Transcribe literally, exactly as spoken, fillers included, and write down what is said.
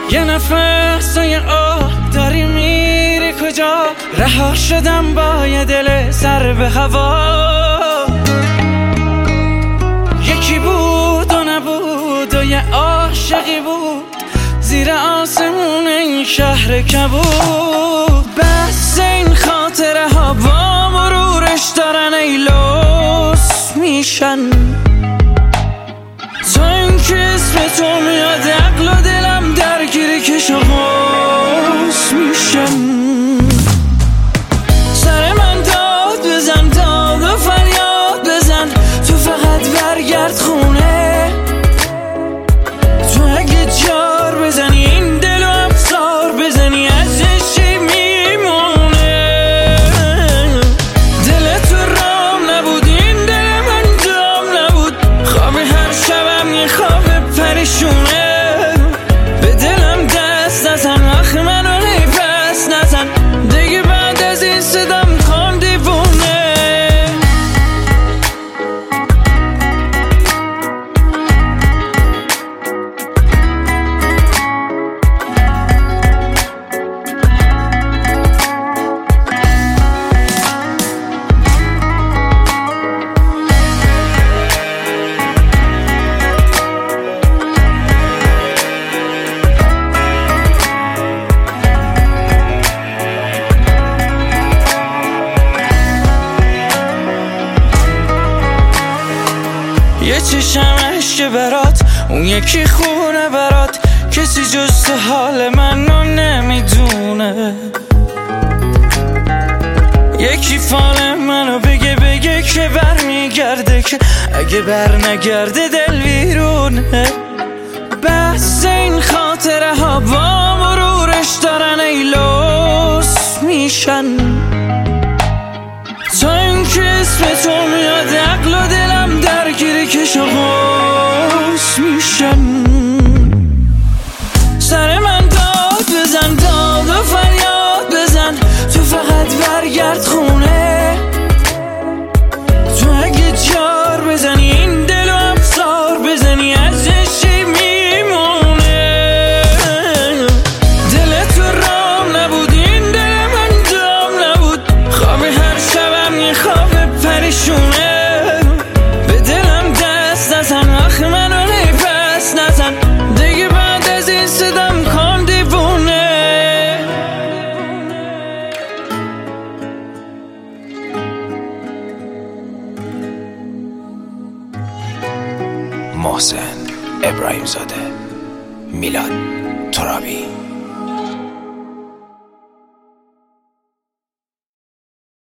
یه نفس و یه آه داری میری کجا؟ رها شدم با یه دل سر به هوا. یکی بود و نبود و یه عاشقی بود زیر آسمون این شهر کبود. بس این خاطره ها با مرورش دارن ای لوس میشن. تا این که اسم تو میاد عقل و دلم درگیری کش و قوس میشن. سر من داد بزن داد و فریاد بزن، تو فقط برگرد خونه. تو اگه جار بزنی این دل و افسار بزنی ازشی میمونه. دل تو رام نبود این دل من دام نبود، خواب هر شبم یه خواب پریشونه. به دلم دست نزن وقت منو پس نزن، دیگه بعد از این صدام کن دیوونه. یه چشم عشق برات، اون یکی خونه برات، کسی جز تو حال منو نمیدونه. یکی فال منو بگه بگه که بر میگرده، که اگه بر نگرده دل ویرونه. بس این خاطره ها با مرورش دارن ای لوس میشن. تا این که اسم تو میاد عقل و دلم درگیری کش و قوس میشن. سر من داد بزن داد و فریاد بزن، تو فقط برگرد خونه. تو اگه جار بزنی این دل و افسار بزنی ازشی میمونه. دل تو رام نبود این دل من دام نبود، خواب هر شبم یه خواب پریشونه. به دلم دست نزن وقت منو پس نزن، دیگه بعد از این صدام کن دیوونه. محسن ابراهیم زاده، میلاد ترابی.